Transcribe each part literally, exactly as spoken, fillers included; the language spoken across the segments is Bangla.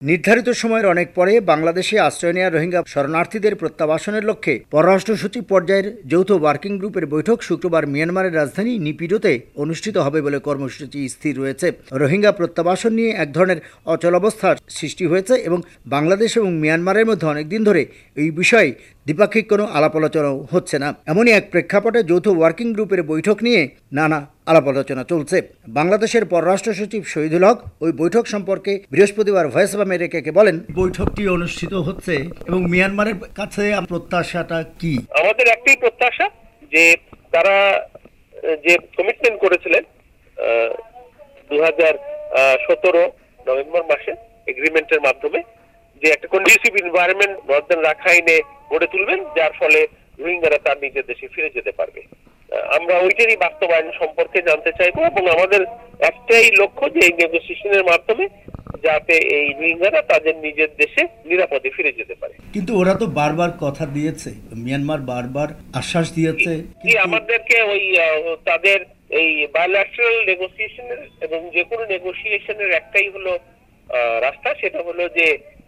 নির্ধারিত সময়ের অনেক পরে বাংলাদেশে আশ্রয় নেওয়া রোহিঙ্গা শরণার্থীদের প্রত্যাবাসনের লক্ষ্যে পররাষ্ট্র সচিব পর্যায়ের যৌথ ওয়ার্কিং গ্রুপের বৈঠক শুক্রবার মিয়ানমারের রাজধানী নিপিডোতে অনুষ্ঠিত হবে বলে কর্মসূচি স্থির রয়েছে। রোহিঙ্গা প্রত্যাবাসন নিয়ে এক ধরনের অচলাবস্থার সৃষ্টি হয়েছে এবং বাংলাদেশ এবং মিয়ানমারের মধ্যে অনেকদিন ধরে এই বিষয়ে দ্বিপাক্ষিক কোনো আলাপ আলোচনাও হচ্ছে না। এমনই এক প্রেক্ষাপটে যৌথ ওয়ার্কিং গ্রুপের বৈঠক নিয়ে নানা আলাপ আলোচনা চলছে। বাংলাদেশের পররাষ্ট্র সচিব শহীদুল হক ওই বৈঠক সম্পর্কে বৃহস্পতিবার ভয়েস অব আমেরিকাকে বলেন, বৈঠকটি অনুষ্ঠিত হচ্ছে এবং মিয়ানমারের কাছে প্রত্যাশাটা কি? আমাদের একটাই প্রত্যাশা যে তারা যে কমিটমেন্ট করেছিলেন দু হাজার সতেরো নভেম্বর মাসে এগ্রিমেন্টের মাধ্যমে যে একটা কন্ডিউসিভ এনভায়রনমেন্ট নর্দার্ন রাখাইনে গড়ে তুলবেন, যার ফলে রোহিঙ্গারা তার নিজের দেশে ফিরে যেতে পারবে। আমরা ওইটারই বাস্তবায়ন সম্পর্কে জানতে চাইবো এবং আমাদের একটাই লক্ষ্য যে এই নেগোসিয়েশনের মাধ্যমে যাতে এই রোহিঙ্গারা তাদের নিজের দেশে নিরাপদে ফিরে যেতে পারে। কিন্তু ওরা তো বারবার কথা দিয়েছে, মিয়ানমার বারবার আশ্বাস দিয়েছে কি আমাদেরকে ওই তাদের এই বায়োল্যাটারাল নেগোসিয়েশনের এবং যে কোনো নেগোসিয়েশনের একটাই হলো রাস্তা, সেটা হলো যে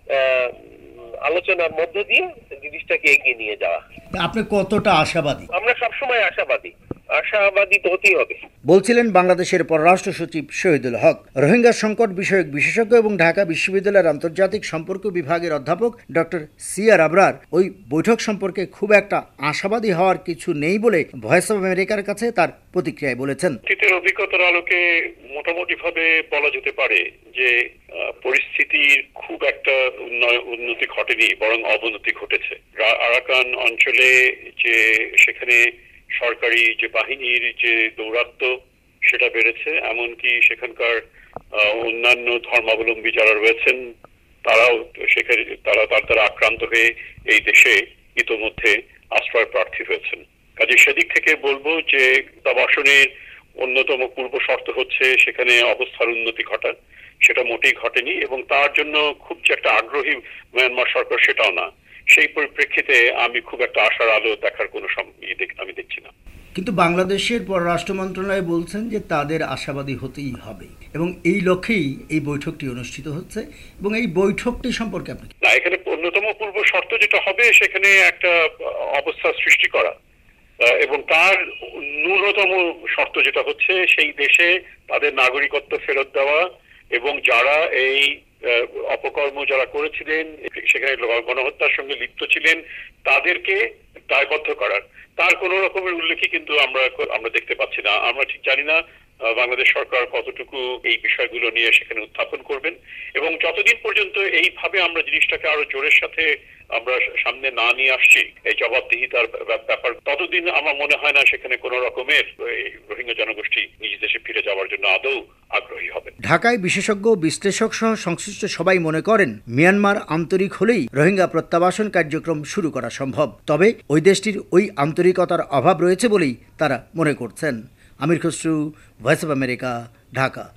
আলোচনার মধ্য দিয়ে জিনিসটাকে এগিয়ে নিয়ে যাওয়া। আপনি কতটা আশাবাদী? আমরা সবসময় আশাবাদী, আশাবাদী তো হতেই হবে, বলছিলেন বাংলাদেশের পররাষ্ট্র সচিব শহীদুল হক। রোহিঙ্গা সংকট বিষয়ক বিশেষজ্ঞ এবং ঢাকা বিশ্ববিদ্যালয়ের আন্তর্জাতিক সম্পর্ক বিভাগের অধ্যাপক ডক্টর সিয়ার আবরার ওই বৈঠক সম্পর্কে খুব একটা আশাবাদী হওয়ার কিছু নেই বলে ভয়েস অব আমেরিকার কাছে তার প্রতিক্রিয়ায় বলেছেন, অতীতের অভিজ্ঞতার আলোকে মোটামুটি ভাবে বলা যেতে পারে যে পরিস্থিতির খুব একটা উন্নতি ঘটেনি, বরং অবনতি ঘটেছে। আরাকান অঞ্চলে যে সেখানে সরকারি যে বাহিনীর যে দৌরাত্ম্য সেটা বেড়েছে, এমনকি সেখানকার অন্যান্য ধর্মাবলম্বী যারা রয়েছেন তারাও সেখানে তারা তার দ্বারা আক্রান্ত হয়ে এই দেশে ইতোমধ্যে আশ্রয় প্রার্থী হয়েছেন। কাজে সেদিক থেকে বলবো যে প্রত্যাবাসনের অন্যতম পূর্ব শর্ত হচ্ছে সেখানে অবস্থার উন্নতি ঘটা, সেটা মোটেই ঘটেনি এবং তার জন্য খুব যে একটা আগ্রহী মিয়ানমার সরকার সেটাও না। সেই পরিপ্রেক্ষিতে আমি খুব একটা আশার আলো দেখার কোনো আমি দেখছি না। কিন্তু বাংলাদেশের পররাষ্ট্র মন্ত্রণালয় বলছেন যে তাদের আশাবাদী হতেই হবে এবং এই লক্ষ্যেই এই বৈঠকটি অনুষ্ঠিত হচ্ছে এবং এই বৈঠকটি সম্পর্কে আপনি না, এখানে অন্যতম পূর্ব শর্ত যেটা হবে সেখানে একটা অবস্থা সৃষ্টি করা এবং তার ন্যূনতম শর্ত যেটা হচ্ছে সেই দেশে তাদের নাগরিকত্ব ফেরত দেওয়া এবং যারা এই অপকর্ম যারা করেছিলেন, সেখানে গণহত্যার সঙ্গে লিপ্ত ছিলেন, তাদেরকে দায়বদ্ধ করার। তার কোন রকমের উল্লেখই কিন্তু আমরা আমরা দেখতে পাচ্ছি না। আমরা ঠিক জানি না বাংলাদেশ সরকার কতটুকু এই বিষয়গুলো নিয়ে সেখানে উত্থাপন করবেন এবং যতদিন পর্যন্ত এইভাবে আমরা জিনিসটাকে আরো জোরের সাথে আমরা সামনে না নিয়ে আসছি এই জবাবদিহিতার ব্যাপার, ততদিন আমার মনে হয় না সেখানে কোন রকমের রোহিঙ্গা জনগোষ্ঠী নিজ দেশে ফিরে যাওয়ার জন্য আদৌ আগ্রহী হবে। ঢাকায় বিশেষজ্ঞ বিশ্লেষক সহ সংশ্লিষ্ট সবাই মনে করেন মিয়ানমার আন্তরিক হলেই রোহিঙ্গা প্রত্যাবাসন কার্যক্রম শুরু করা সম্ভব, তবে ওই দেশটির ওই আন্তরিকতার অভাব রয়েছে বলেই তারা মনে করছেন। Amir Khasru, voice of America, Dhaka.